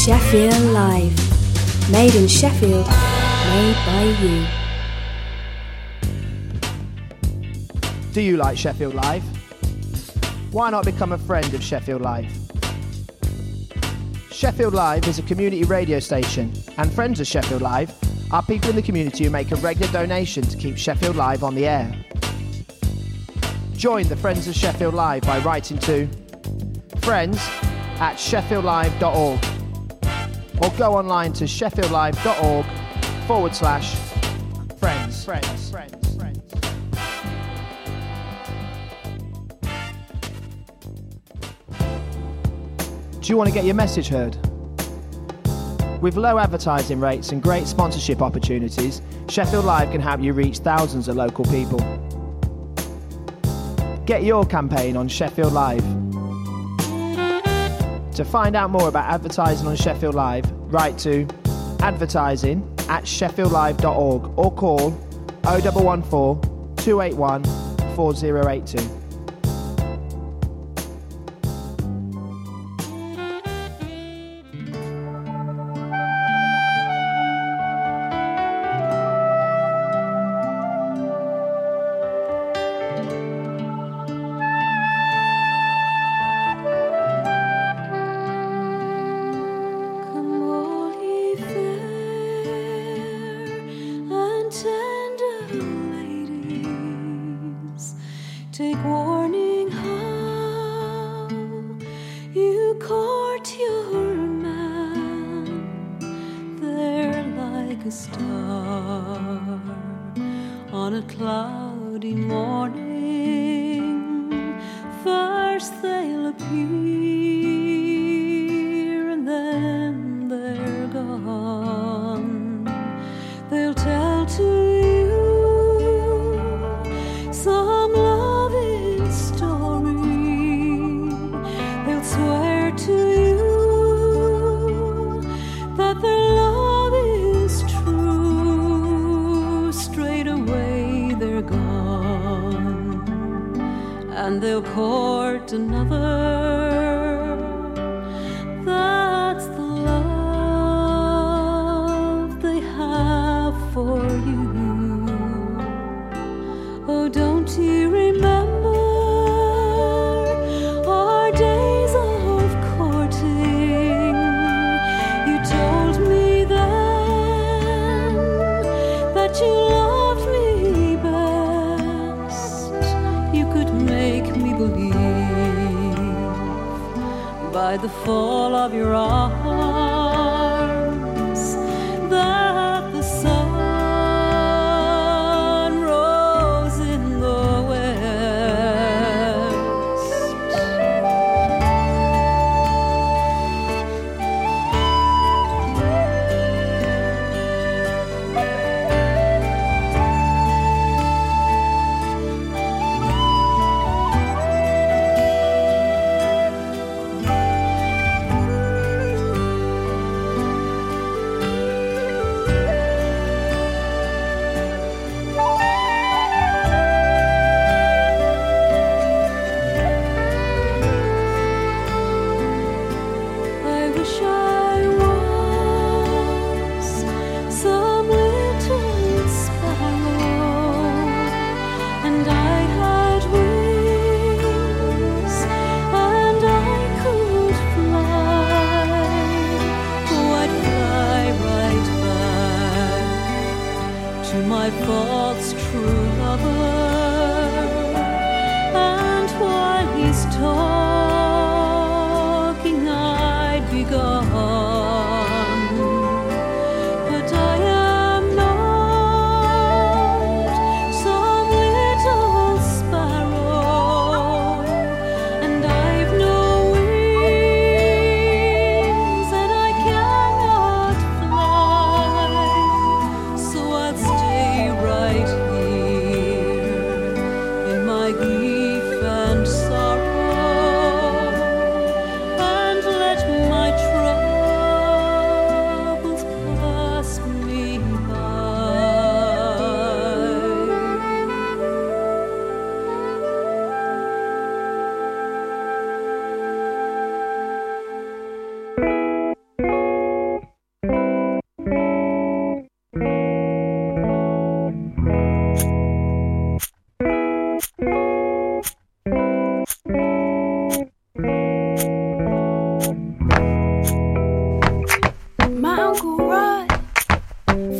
Sheffield Live. Made in Sheffield, made by you. Do you like Sheffield Live? Why not become a friend of Sheffield Live? Sheffield Live is a community radio station, and friends of Sheffield Live are people in the community who make a regular donation to keep Sheffield Live on the air. Join the Friends of Sheffield Live by writing to friends@sheffieldlive.org or go online to sheffieldlive.org/friends. Do you want to get your message heard? With low advertising rates and great sponsorship opportunities, Sheffield Live can help you reach thousands of local people. Get your campaign on Sheffield Live. To find out more about advertising on Sheffield Live, write to advertising@sheffieldlive.org or call 0114 281 4082.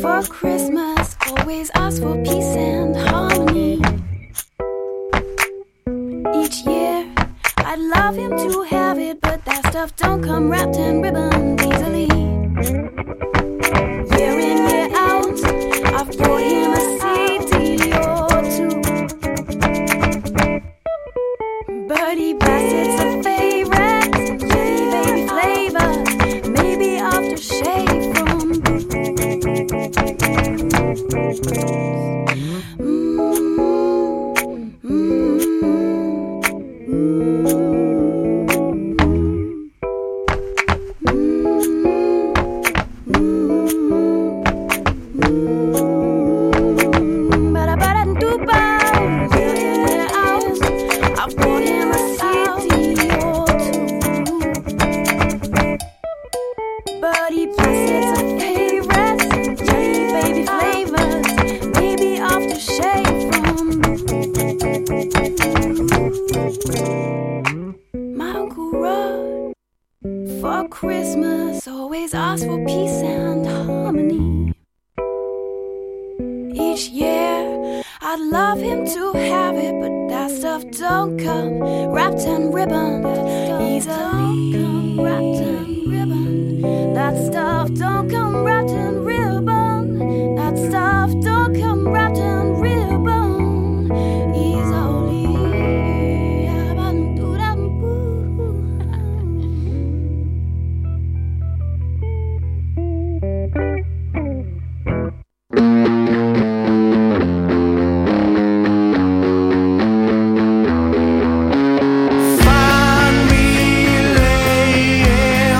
For Christmas, always ask for peace and harmony. Each year, I'd love him to have it, but that stuff don't come wrapped in ribbons easily. Year in, year out, I've bought him a CD or two. Birdie Bassett's a favorite, Jelly Baby flavors, maybe aftershave from Christmas, always ask for peace and harmony. Each year, I'd love him to have it, but that stuff don't come wrapped in ribbon easily. That stuff don't come wrapped in ribbon. That stuff don't come wrapped in ribbon easily. Find me laying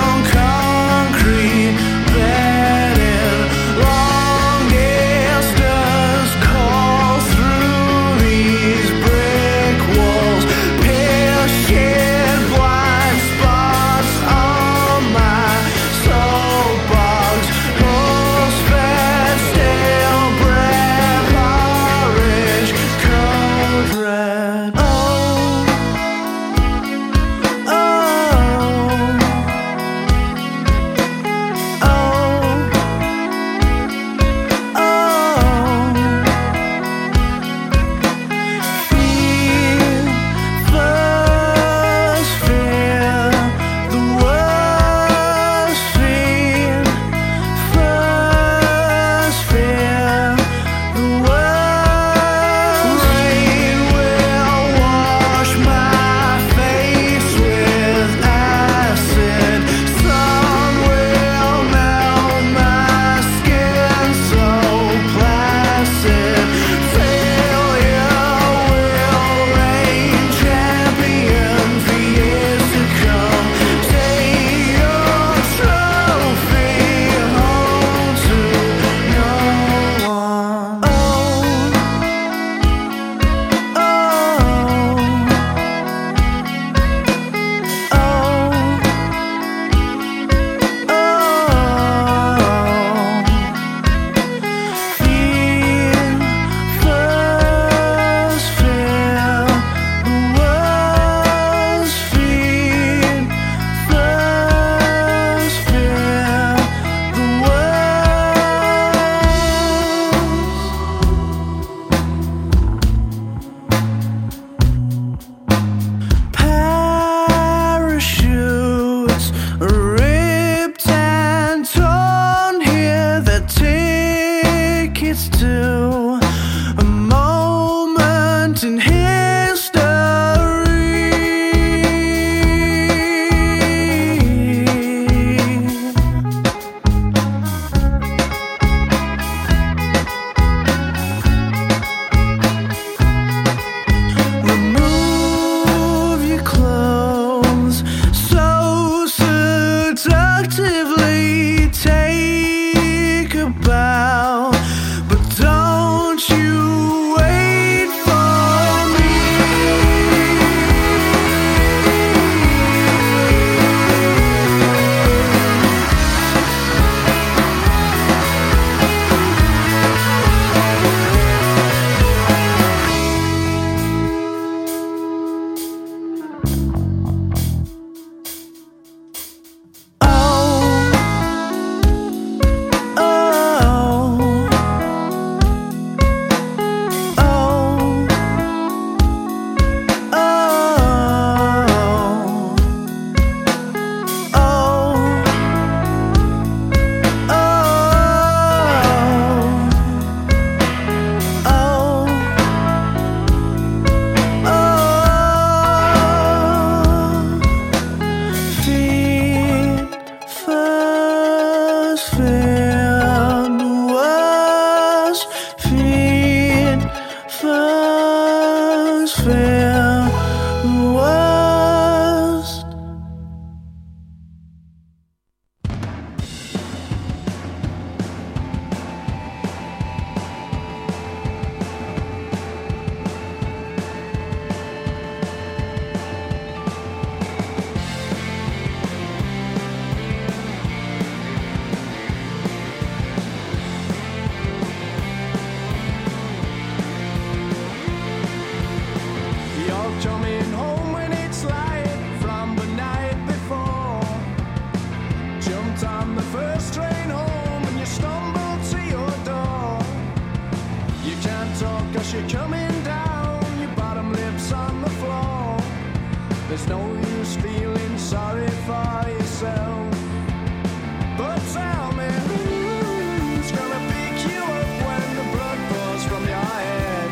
jumped on the first train home and you stumbled to your door. You can't talk 'cause you're coming down, your bottom lip's on the floor. There's no use feeling sorry for yourself. But tell me, who's gonna pick you up when the blood pours from your head?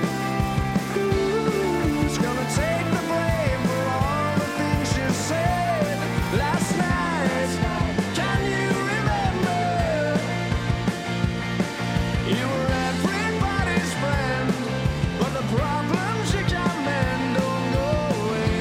Who's gonna take the blame for all the things you said last night? Can you remember? You were everybody's friend, but the problems you can't mend don't go away.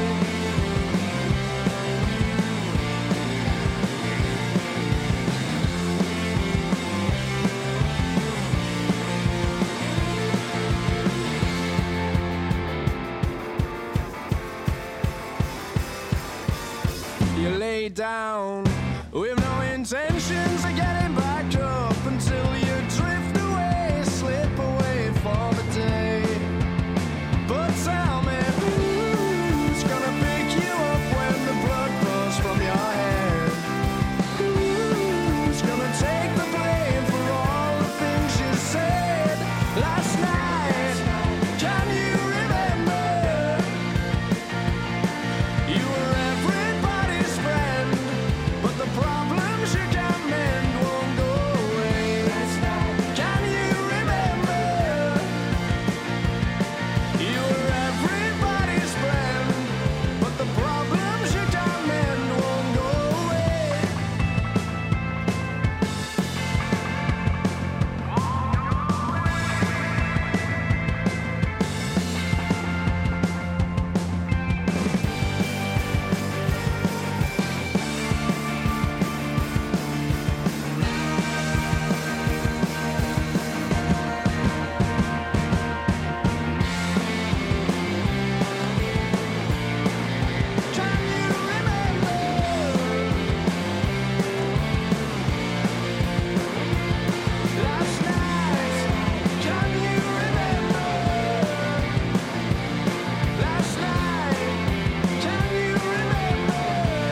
You lay down with no intentions of getting back up until you drift away, slip away for the day. But tell me, who's gonna pick you up when the blood pours from your head? Who's gonna take the blame for all the things you said last night? Can you remember? You were everybody's friend, but the problems you can't mend won't go away. Can you remember? You were everybody's friend, but the problems you can't mend won't go away. Can you remember? Last night, can you remember? Last night, can you remember?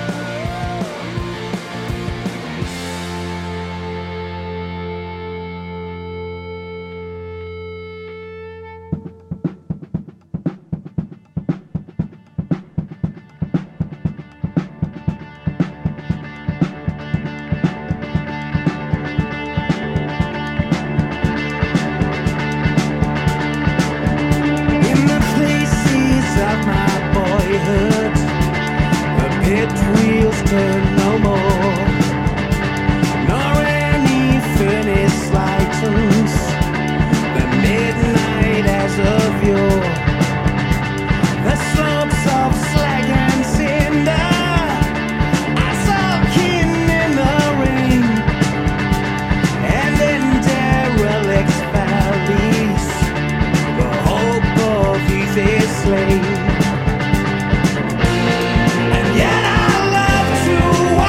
In the places of my boyhood, the pit wheels turn no more, nor any furnace lightens the midnight as of yore. The slopes of slag and cinder are soaking in the rain, and in derelict valleys the hope of youth is slain. And yet I love to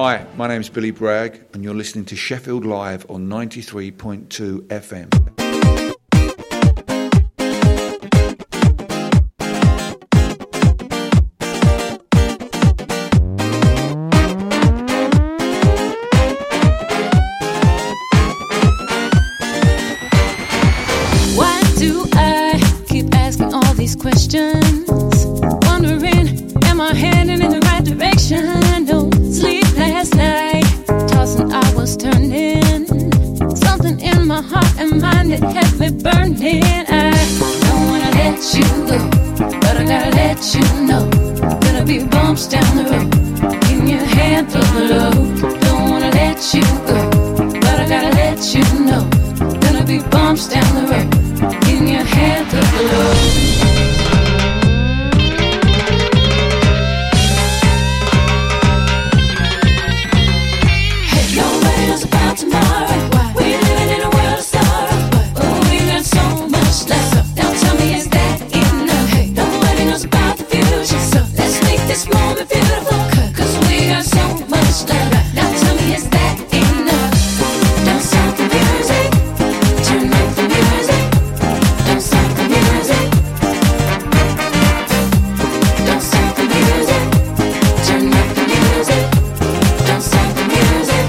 Hi, my name's Billy Bragg, and you're listening to Sheffield Live on 93.2 FM. Why do I keep asking all these questions? Wondering, am I heading in the right direction? No sleep last night, tossing I was turning. Something in my heart and mind that had me burning. I don't wanna let you go, but I gotta let you know. Gonna be bumps down the road, can you handle the load? Don't wanna let you go, but I gotta let you know. Gonna be bumps down the road, can you handle the load? Tomorrow, we're living in a world of sorrow, but we got so much left. Now tell me, is that enough? Nobody knows about the future, so let's make this moment beautiful, 'cause we got so much left. Now tell me, is that enough? Don't stop the music, turn up the music. Don't stop the music. Don't stop the music, turn up the music. Don't stop the music.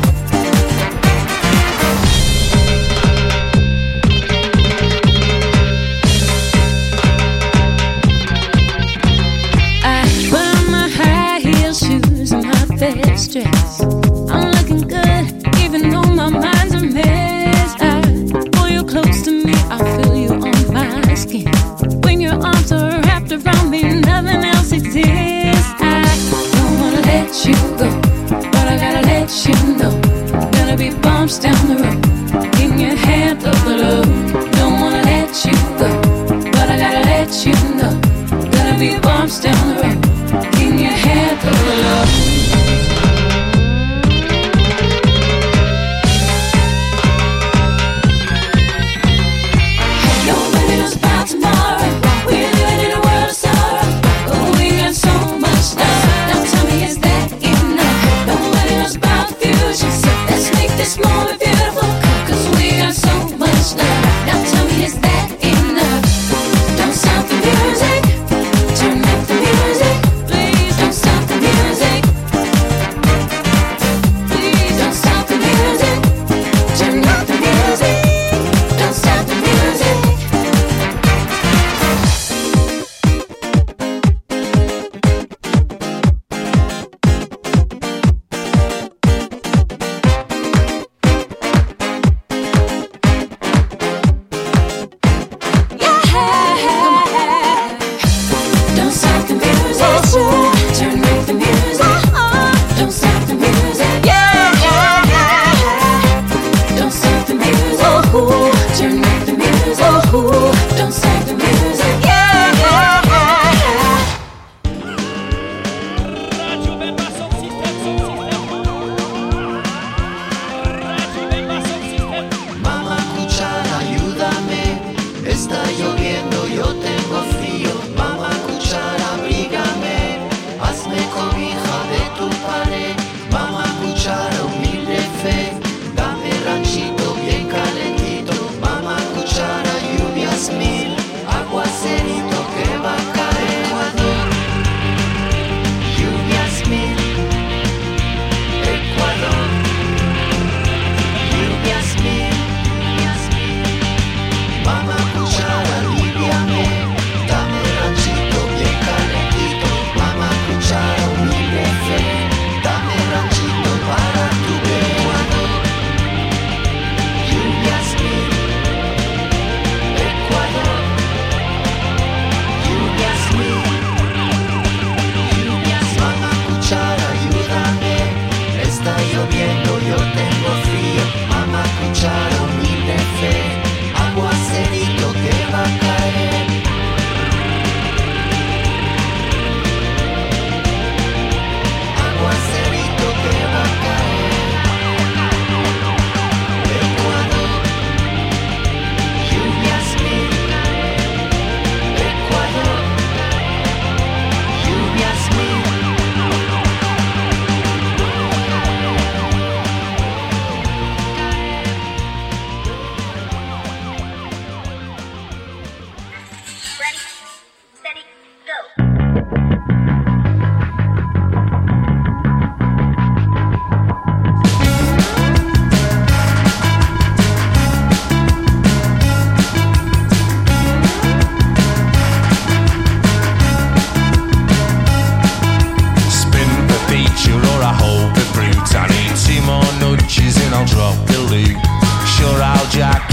Stress. I'm looking good, even though my mind's a mess. I pull you close to me, I feel you on my skin. When your arms are wrapped around me, nothing else exists. I don't wanna let you go, but I gotta let you know. Gonna be bumps down the road, can you handle the load? Don't wanna let you go, but I gotta let you know. Gonna be bumps down the road, can you handle the load? Tomorrow, we're living in a world of sorrow, but we got so much love. Now tell me, is that enough? Nobody knows about the future, so let's make this moment beautiful, 'cause we got so much love. Now tell me, is that enough? Don't stop the music, turn up the music. Please don't stop the music.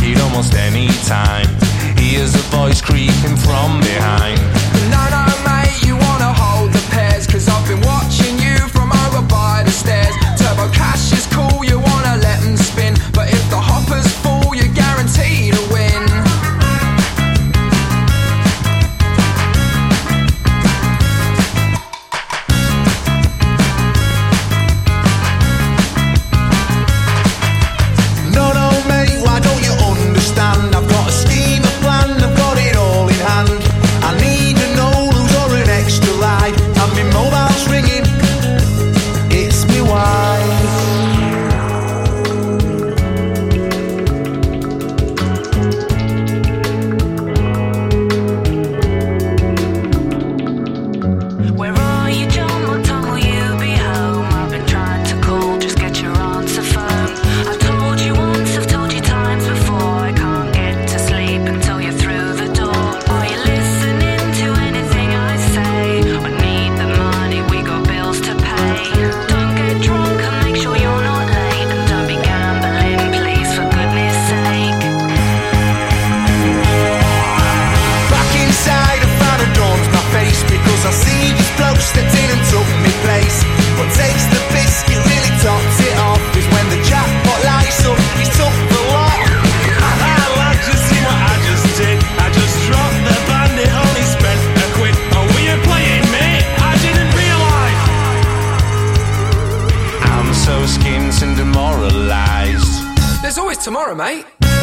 trade almost any time. Here's a voice creeping from behind. No, no, mate, you wanna hold the pairs, 'cause I've been watching you from over by the stairs. Turbo Cash is cool, you wanna let them spin, but if the hopper's full, you're guaranteed to win. No, no, mate, why don't you understand? I've got a scheme, a plan, I've got it all in hand. I need an Olus or an extra ride, and my mobile's ringing, it's me wife. Where are you, John? What time will you be home? I've been trying to call, just get your answer phone. I've told you once, I've told you times before, I can't get to sleep until you're through the door. Are you listening to anything I say? I need the money, we got bills to pay. Don't get drunk and make sure you're not late, and don't be gambling, please, for goodness sake. Back inside, I found adorns my face, because I see these blokes stepped in and took me place. What takes the biscuit really tops it off is when the jackpot lights up, he's took the lot. Lads, you see what I just did? I just dropped the bandit, only spent a quid. Oh, were you playing, mate? I didn't realise. I'm so skint and demoralised. There's always tomorrow, mate.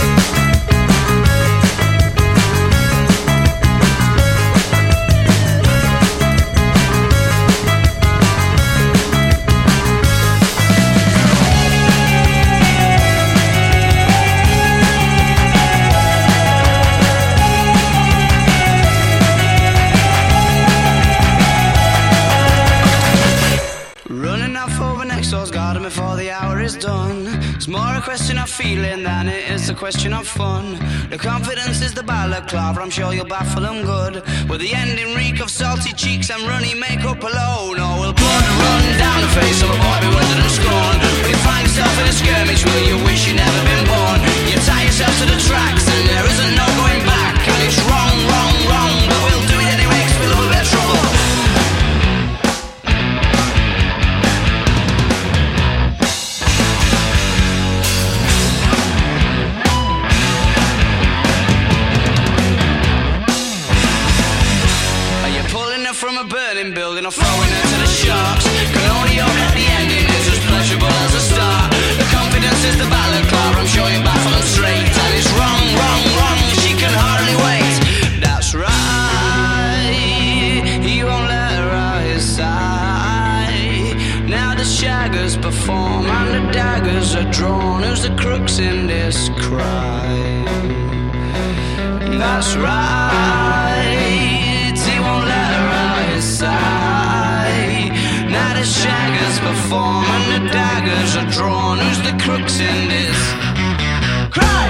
Running off over next door's garden before the hour is done. It's more a question of feeling than it is a question of fun. The confidence is the balaclava, I'm sure you'll baffle them good. With the ending reek of salty cheeks and runny makeup alone. Or will blood run down the face of a boy bewildered and scorned. Will you find yourself in a skirmish, will you wish you'd never been born? You tie yourself to the tracks and there isn't no going back. And it's wrong, wrong, wrong, but we'll do it anyway 'cause we love a bit of trouble. Are you pulling her from a burning building or throwing her to the sharks? Can only hope that the ending is as pleasurable as the start. The confidence is the balaclava, I'm sure you baffle them straight. And it's wrong, wrong, wrong, she can hardly wait. That's right, he won't let her out his side. Now the shaggers perform and the daggers are drawn. Who's the crooks in this crime? That's right, he won't let her out his side. Now the shaggers perform and the daggers are drawn. Who's the crooks in this crime?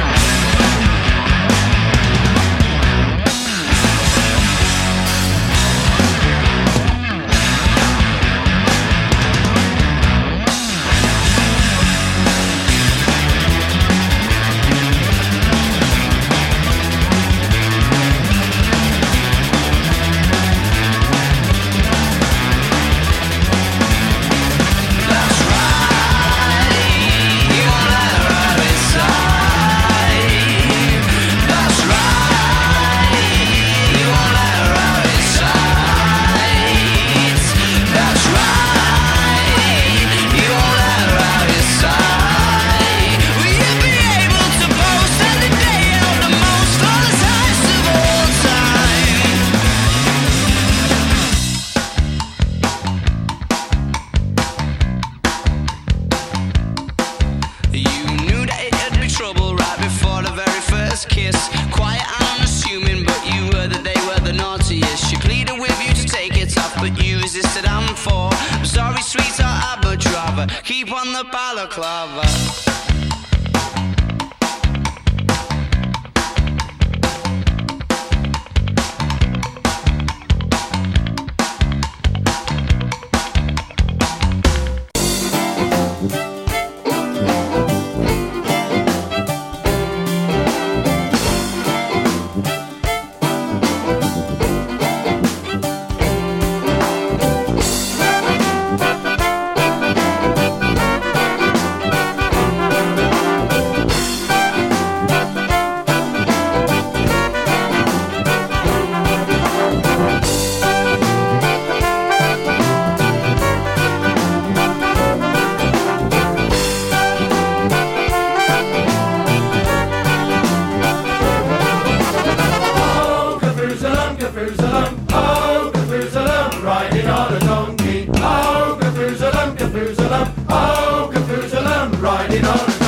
That's right, he won't let her out his side. That's right, he won't let her out his side. That's right, he won't let her out his side. Will you be able to boast and the day out the most for the highest of all time? You knew that it'd be trouble right before the very first kiss. Quiet and unassuming, but you heard that they were the naughtiest. She pleaded with you to take it off, but you resisted and fought. I'm sorry, sweetheart, I'd much rather keep on the balaclava. Kapoosalum, oh, Kapoosalum, riding on a donkey. Oh, Kapoosalum, Kapoosalum, oh, Kapoosalum, riding on a donkey.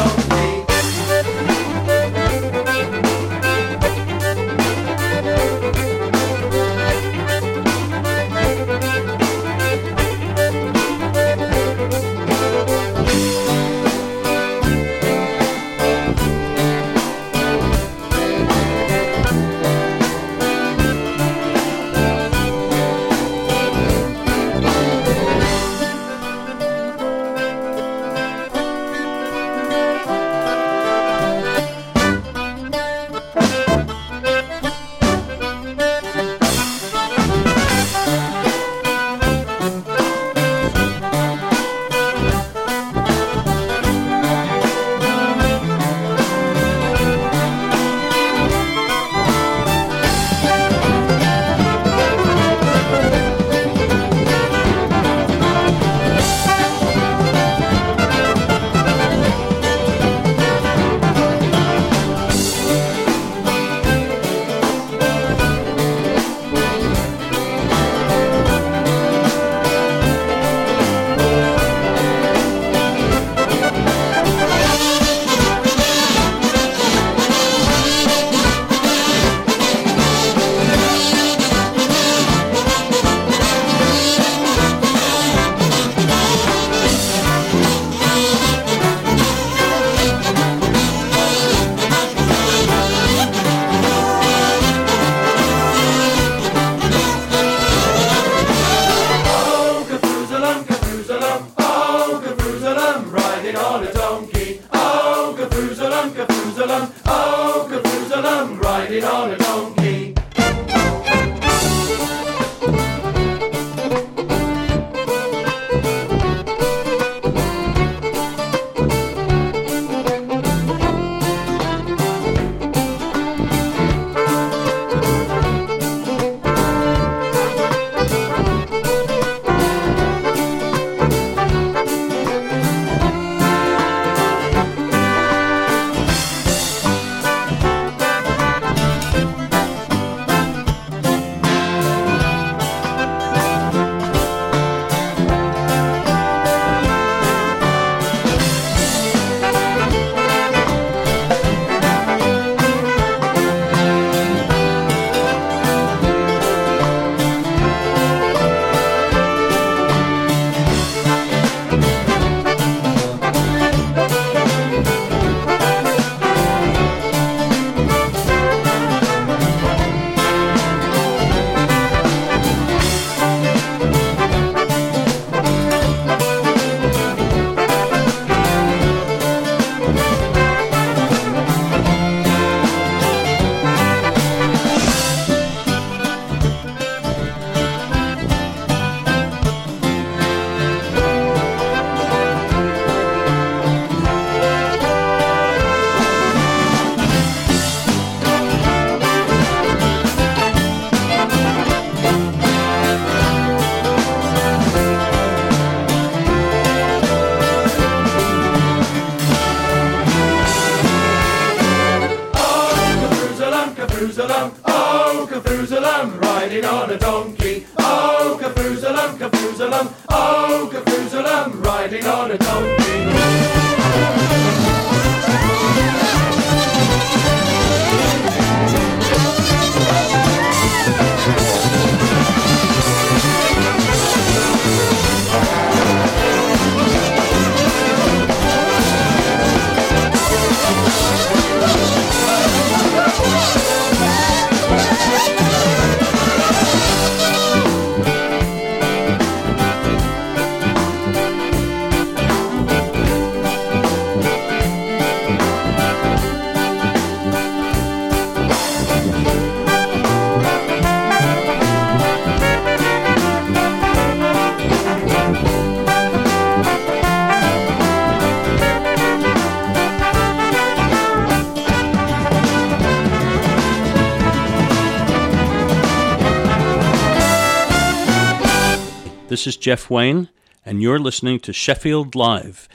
This is Jeff Wayne, and you're listening to Sheffield Live,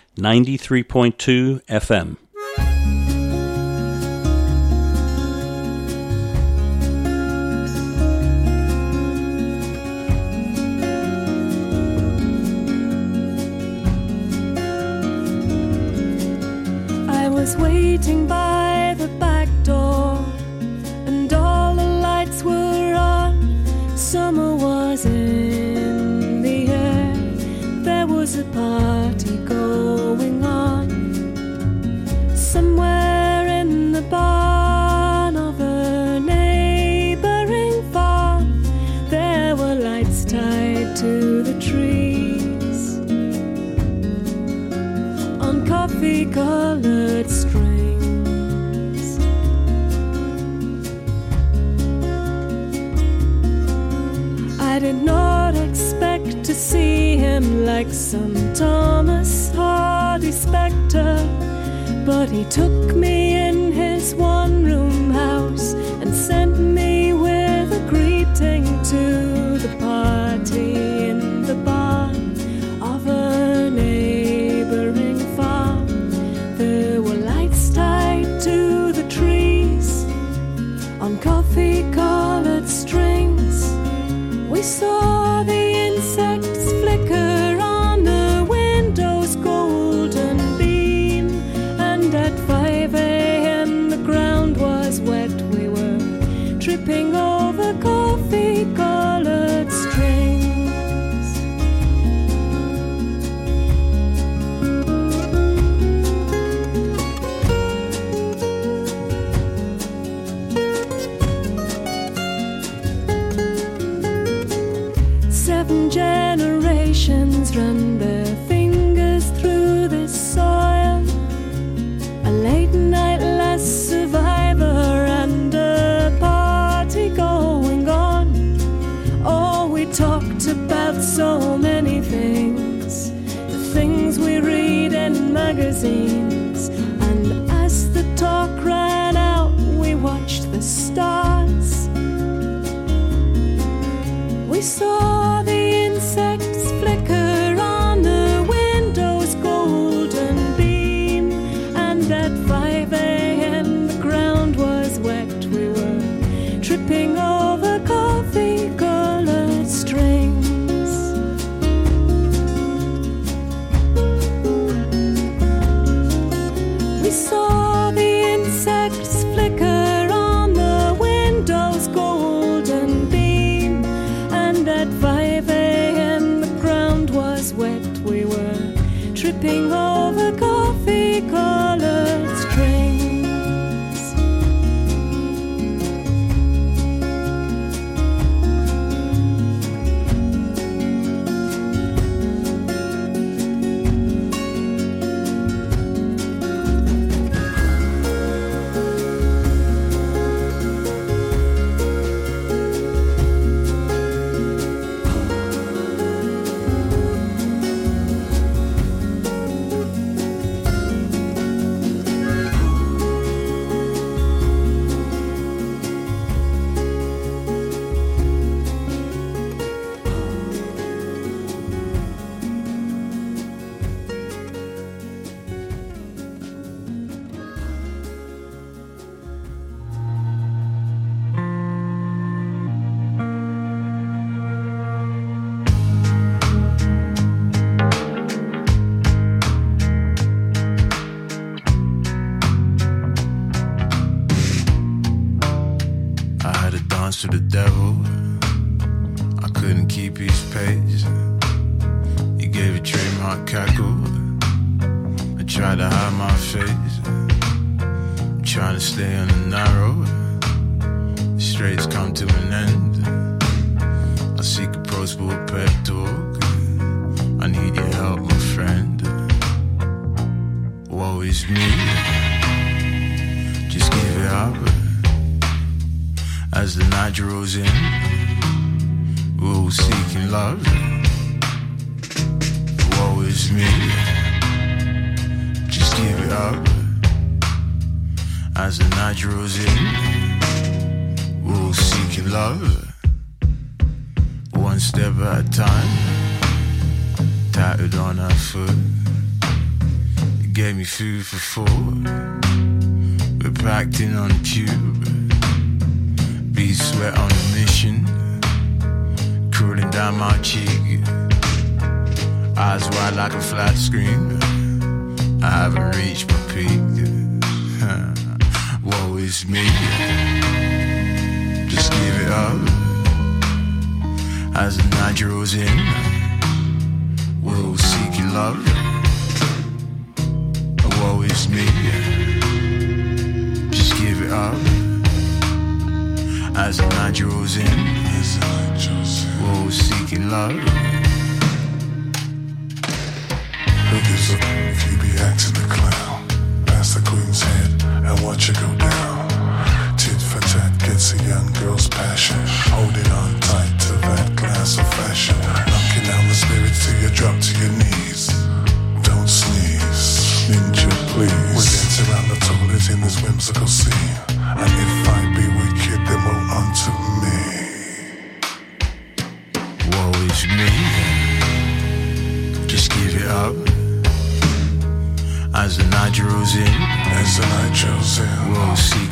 93.2 FM. like some Thomas Hardy spectre, but he took me in his one-room house and sent me with a greeting to the party in the barn of a neighboring farm. There were lights tied to the trees on coffee-colored strings. We saw the insects flicker on the window's golden beam, and at 5 a.m. the ground was wet. We were tripping over coffee-colored strings. 7 generations run their fingers through this soil. A late night last survivor and a party going on. Oh, we talked about so many things, the things we read in magazines. And as the talk ran out, we watched the stars. We saw the insects flicker on the window's golden beam, and at 5 a.m. the ground was wet. We were tripping over coffee-colored strings. We saw the insects flicker on the window's golden beam, and at 5 a.m. the ground was wet. We were tripping over coffee-colored strings. To the devil, I couldn't keep his pace. He gave a trademark cackle. I tried to hide my face. I'm trying to stay on the narrow. The straits come to an end. I seek approach for a pep talk. I need your help, my friend. Woe is me. Just give it up. As the night draws in, we're all seeking love. Woe is me. Just give it up. As the night draws in, we're all seeking love. One step at a time, tattooed on her foot. It gave me food for thought. We're packed in on the tube. Beat sweat on a mission, cooling down my cheek. Eyes wide like a flat screen. I haven't reached my peak. Woe is me. Just give it up. As the night draws in, we're all seeking love. Woe is me. Just give it up. As the night draws in, we're all seeking love. Who gives up if you be acting a clown? Pass the queen's head and watch her go down. Tit for tat gets a young girl's passion. Holding on tight to that glass of fashion. Knocking down the spirits till you drop to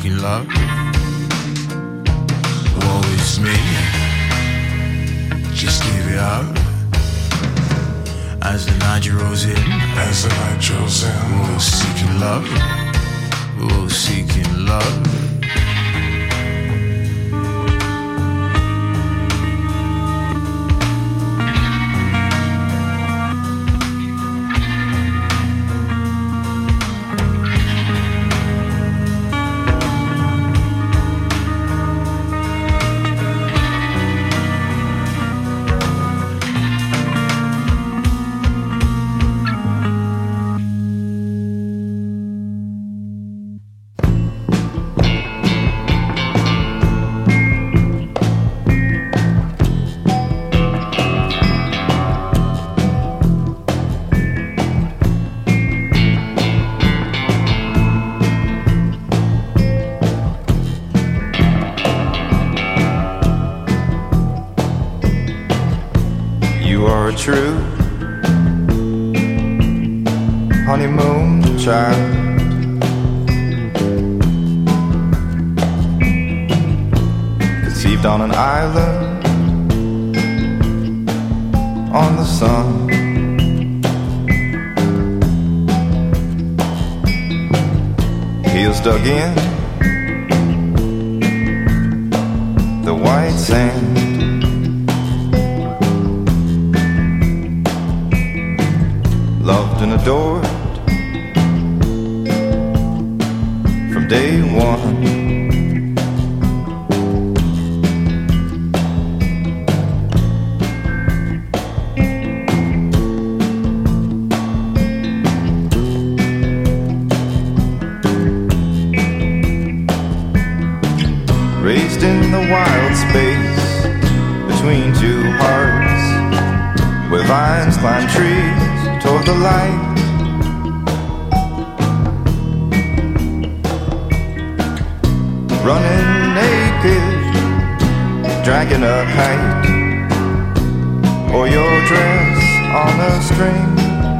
seeking love. Woe is me, just give it up. As the night draws in, as the night draws in, we're seeking love, we're seeking love. True honeymoon child, conceived on an island on the sun. Heels dug in the white sand. Loved and adored from day one. Raised in the wild space between two hearts, where vines climb trees toward the light. Running naked, dragging a kite, or your dress on a string.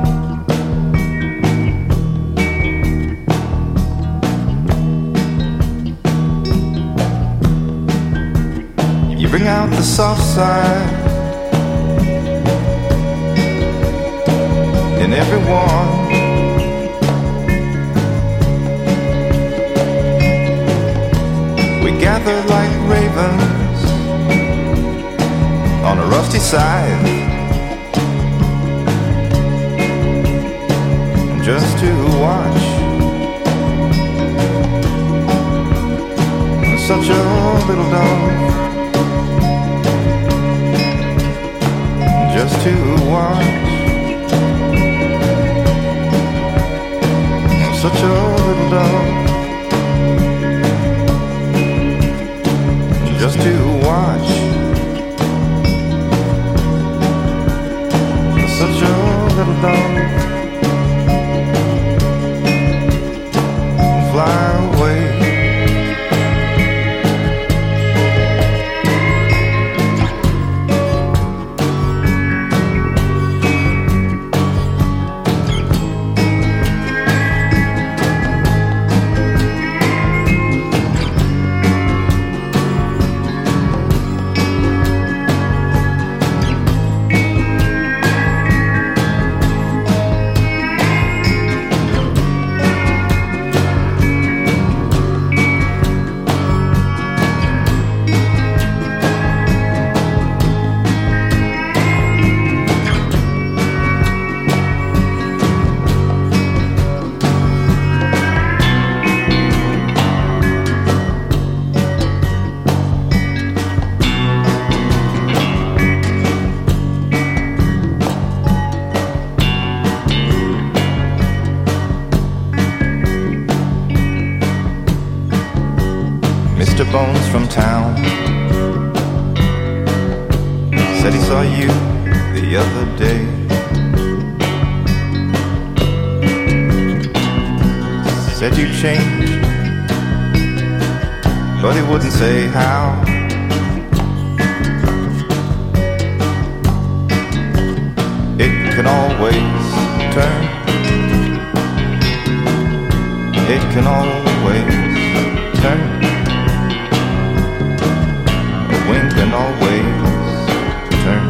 You bring out the soft side in everyone. We gather like ravens on a rusty side, just to watch such a little dog, just to watch such a little dog, just to watch such a little dog fly away. Mr. Bones from town said he saw you the other day. Said you changed, but he wouldn't say how. It can always turn, it can always turn. A wink and always turn.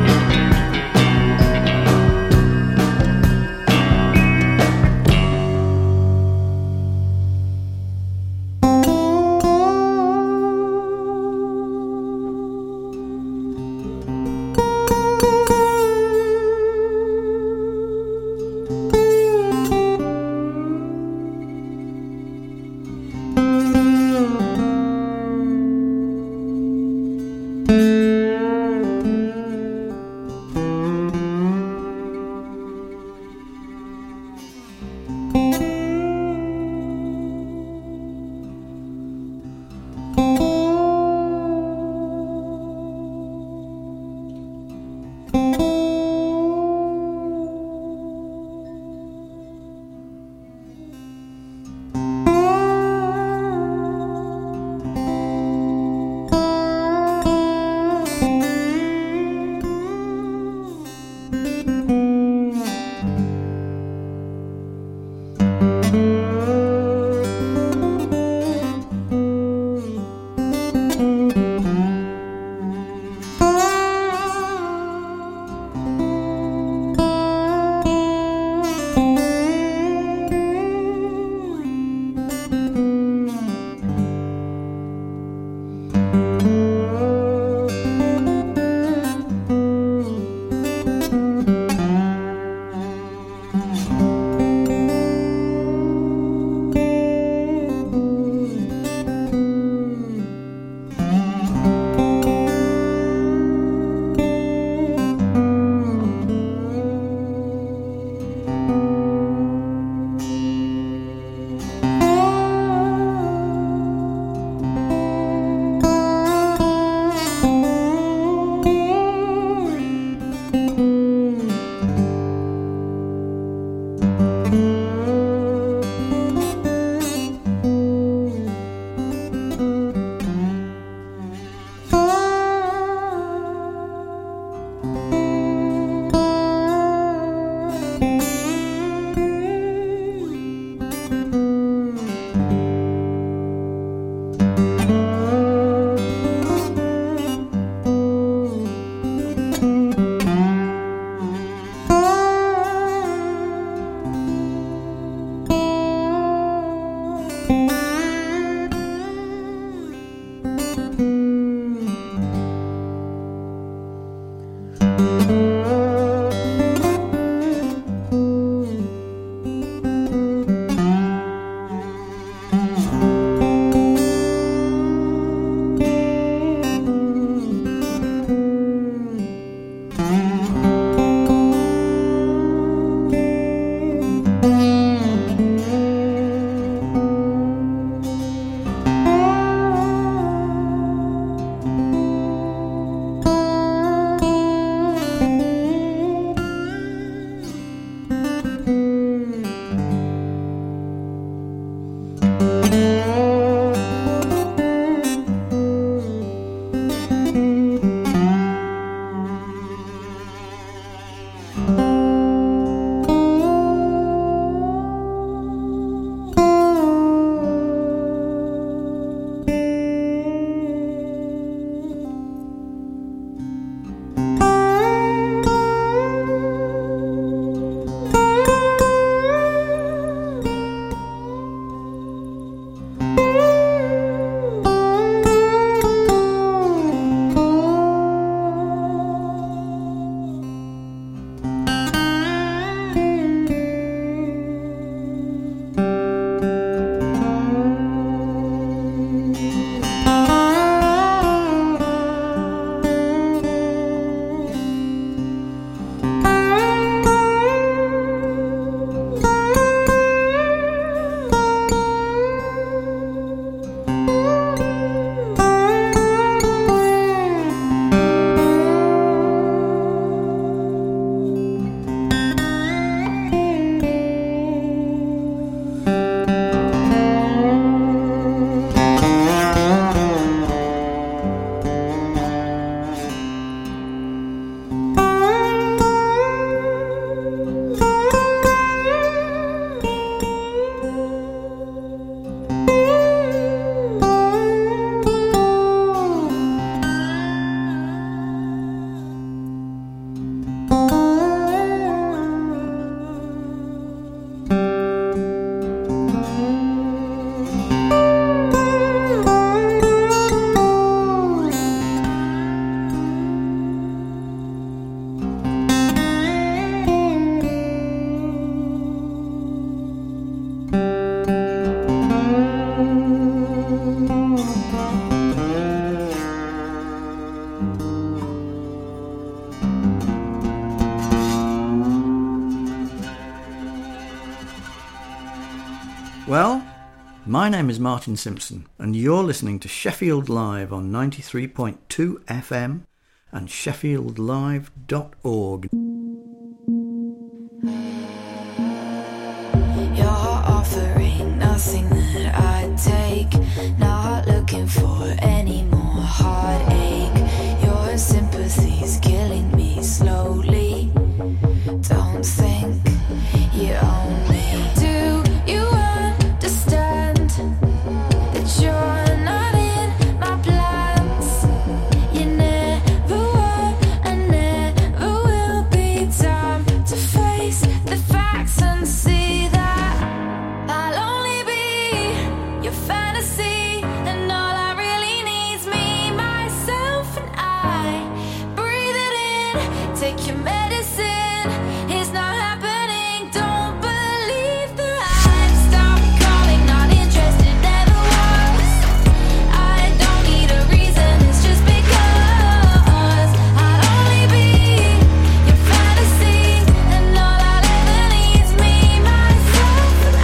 My name is Martin Simpson, and you're listening to Sheffield Live on 93.2 FM and sheffieldlive.org. You're offering nothing that I'd take, not looking for any more heartache. Your sympathy's killing me slowly. Don't think you own me. Do you understand that you're not in my plans? You never were and never will be. Time to face the facts and see that I'll only be your fantasy, and all I really need's me, myself and I. Breathe it in, take your medicine. It's not happening, don't believe the hype. Stop calling, not interested, never was. I don't need a reason, it's just because I'll only be your fantasy, and all I'll ever need's me, myself and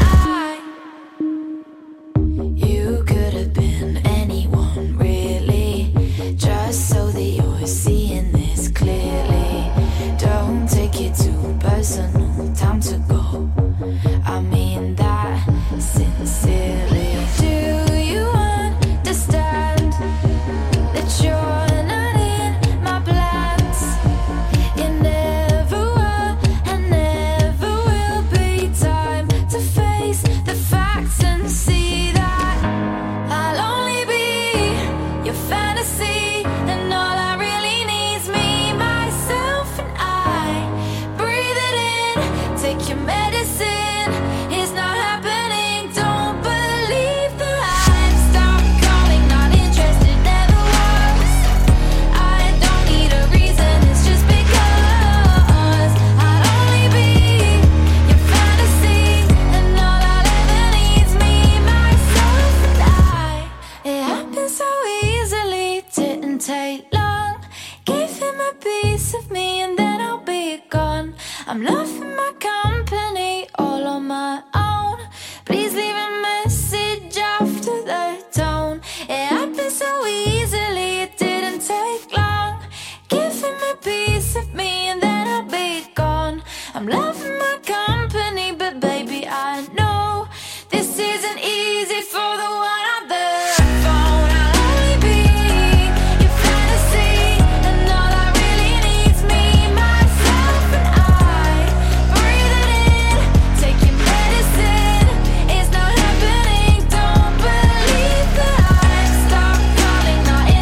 I. You could have been anyone, really, just so that you're seeing this clearly. Don't take it too personal, time to go. I mean that sincerely. Do you understand that you're not in my plans? You never were and never will be. Time to face the facts and see that I'll only be your fantasy, and all I really need's me, myself and I. Breathe it in, take your medicine. It's not happening, don't believe the hype. Stop calling, not interested, never was. I don't need a reason, it's just because I'll only be your fantasy, and all I'll ever need's me, myself and I. It happened so easily, didn't take long. Gave him a piece of me and then I'll be gone. I'm loving my company all on my own. Please leave a message after the tone. It happened so easily, it didn't take long. Give him a piece of me and then I'll be gone. I'm loving my company, but baby I know this isn't easy for the one on the phone. I'll only be your fantasy, and all I really need's me, myself and I. Breathe it in, take your medicine. It's not happening, don't believe the hype. Stop calling, not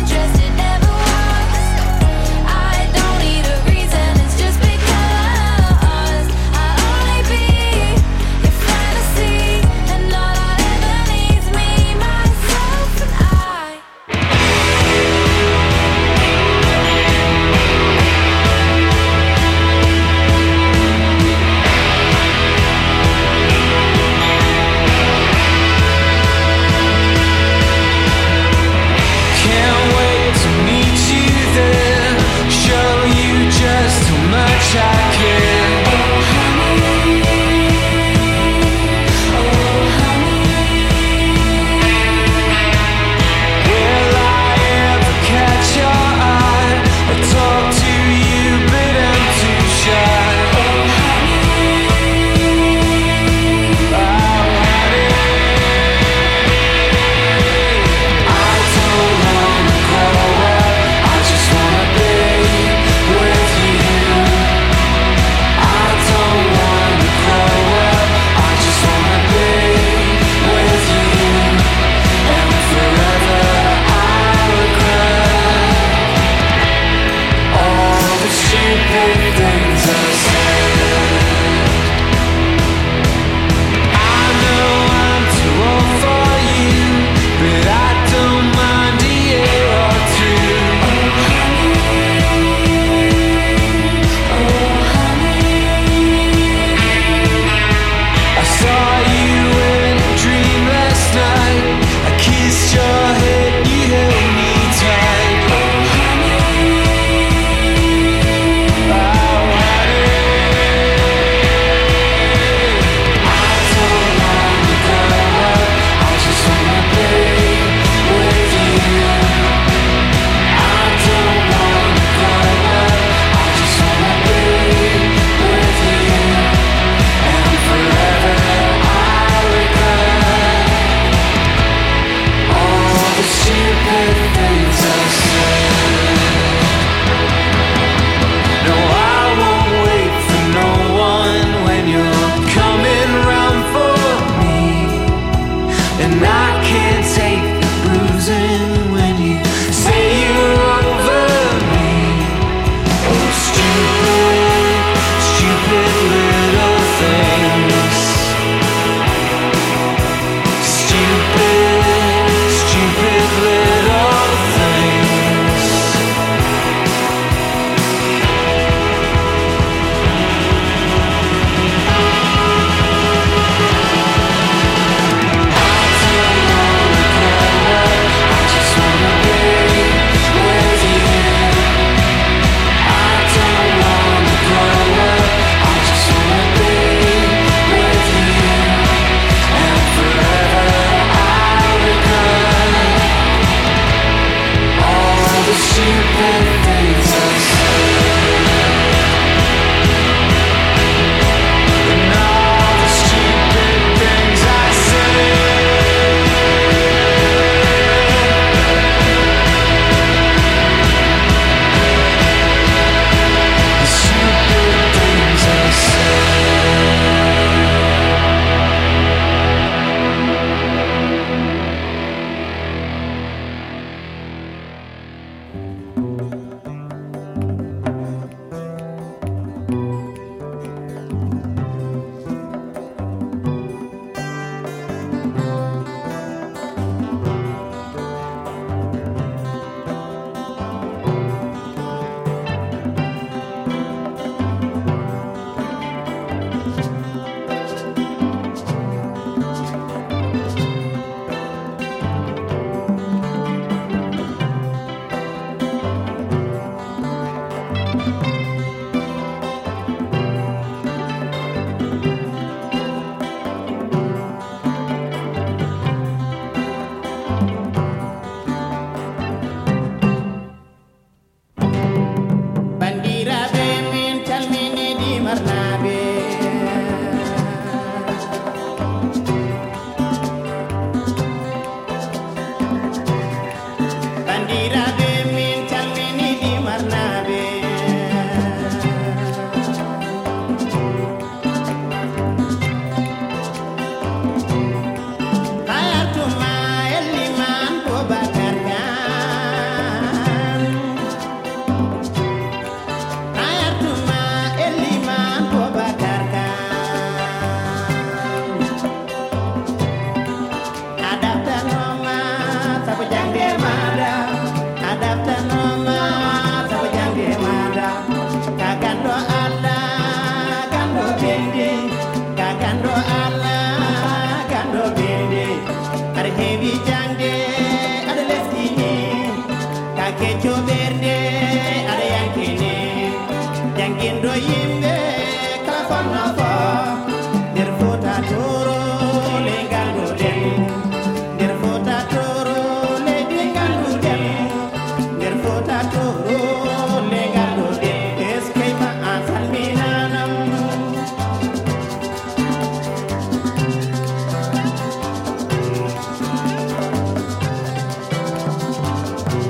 Your